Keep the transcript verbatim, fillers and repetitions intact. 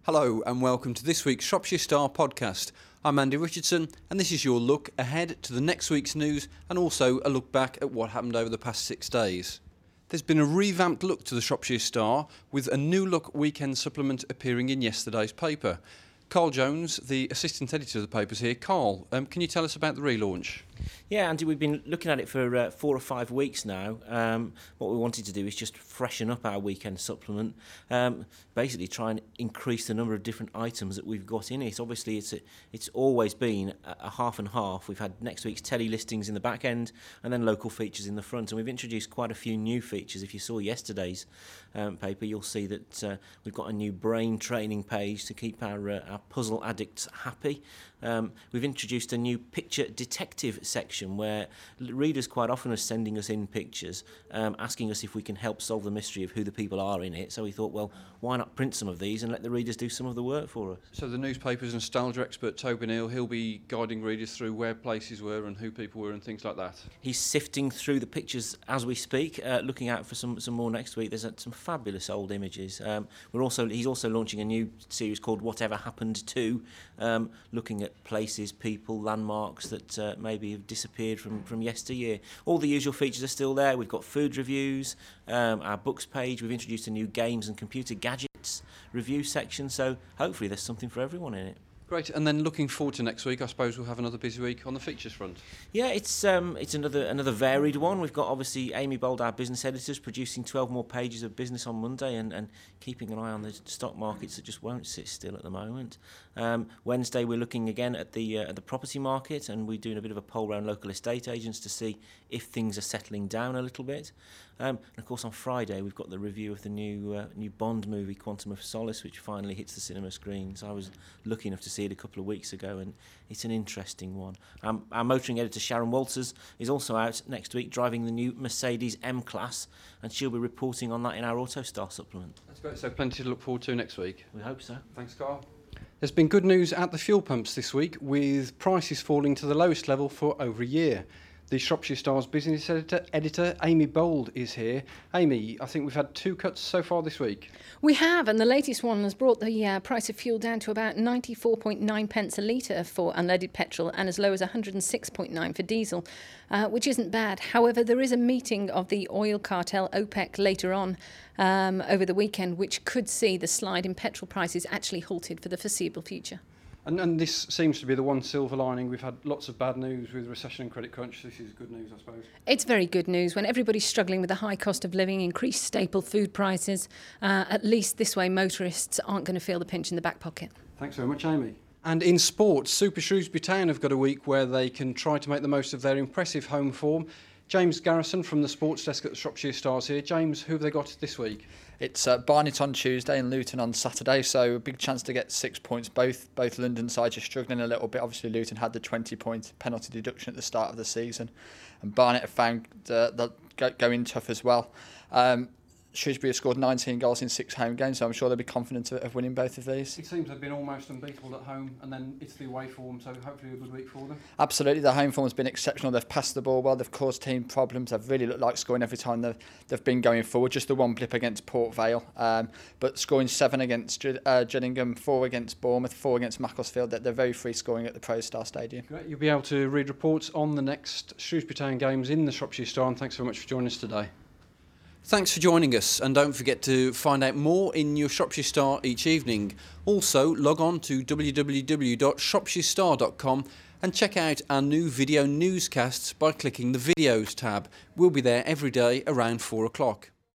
Hello and welcome to this week's Shropshire Star podcast. I'm Andy Richardson and this is your look ahead to the next week's news and also a look back at what happened over the past six days. There's been a revamped look to the Shropshire Star with a new look weekend supplement appearing in yesterday's paper. Carl Jones, the assistant editor of the paper, is here. Carl, um, can you tell us about the relaunch? Yeah, Andy, we've been looking at it for uh, four or five weeks now. Um, what we wanted to do is just freshen up our weekend supplement, um, basically try and increase the number of different items that we've got in it. Obviously, it's a, it's always been a, a half and half. We've had next week's telly listings in the back end and then local features in the front. And we've introduced quite a few new features. If you saw yesterday's um, paper, you'll see that uh, we've got a new brain training page to keep our, uh, our puzzle addicts happy. Um, we've introduced a new picture detective section where readers quite often are sending us in pictures, um, asking us if we can help solve the mystery of who the people are in it. So we thought, well, why not print some of these and let the readers do some of the work for us? So the newspaper's nostalgia expert Toby Neal, he'll be guiding readers through where places were and who people were and things like that. He's sifting through the pictures as we speak, uh, looking out for some, some more next week. There's uh, some fabulous old images. Um, we're also he's also launching a new series called Whatever Happened To, um, looking at places, people, landmarks that uh, maybe have disappeared from, from yesteryear. All the usual features are still there. We've got food reviews, um, our books page. We've introduced a new games and computer gadgets review section, so hopefully there's something for everyone in it. Great, and then looking forward to next week, I suppose we'll have another busy week on the features front. Yeah, it's um, it's another another varied one. We've got obviously Amy Bold, our business editors, producing twelve more pages of business on Monday and, and keeping an eye on the stock markets that just won't sit still at the moment. Um, Wednesday we're looking again at the uh, at the property market, and we're doing a bit of a poll around local estate agents to see if things are settling down a little bit. Um, and of course on Friday we've got the review of the new uh, new Bond movie Quantum of Solace, which finally hits the cinema screens. I was lucky enough to see it a couple of weeks ago, and it's an interesting one. Um, our motoring editor Sharon Walters is also out next week driving the new Mercedes M-Class, and she'll be reporting on that in our Autostar supplement. That's great, so plenty to look forward to next week. We hope so. Thanks, Carl. There's been good news at the fuel pumps this week, with prices falling to the lowest level for over a year. The Shropshire Star's business editor, editor Amy Bold is here. Amy, I think we've had two cuts so far this week. We have, and the latest one has brought the uh, price of fuel down to about ninety-four point nine pence a litre for unleaded petrol and as low as one hundred six point nine for diesel, uh, which isn't bad. However, there is a meeting of the oil cartel OPEC later on um, over the weekend, which could see the slide in petrol prices actually halted for the foreseeable future. And, and this seems to be the one silver lining. We've had lots of bad news with recession and credit crunch. This is good news, I suppose. It's very good news. When everybody's struggling with the high cost of living, increased staple food prices, uh, at least this way motorists aren't going to feel the pinch in the back pocket. Thanks very much, Amy. And in sports, Super Shrewsbury Town have got a week where they can try to make the most of their impressive home form. James Garrison from the sports desk at the Shropshire Stars here. James, who have they got this week? It's uh, Barnet on Tuesday and Luton on Saturday, so a big chance to get six points. Both both London sides are struggling a little bit. Obviously, Luton had the twenty-point penalty deduction at the start of the season, and Barnet have found uh, that going tough as well. Um, Shrewsbury have scored nineteen goals in six home games, so I'm sure they'll be confident of, of winning both of these. It seems they've been almost unbeatable at home, and then it's the away form, so hopefully a good week for them. Absolutely, their home form has been exceptional. They've passed the ball well, they've caused team problems, they've really looked like scoring every time they've, they've been going forward. Just the one blip against Port Vale, um, but scoring seven against uh, Gillingham, four against Bournemouth, four against Macclesfield. They're, they're very free scoring at the Pro Star Stadium. Great. You'll be able to read reports on the next Shrewsbury Town games in the Shropshire Star, and thanks very much for joining us today. Thanks for joining us, and don't forget to find out more in your Shropshire Star each evening. Also, log on to w w w dot shropshire star dot com and check out our new video newscasts by clicking the Videos tab. We'll be there every day around four o'clock.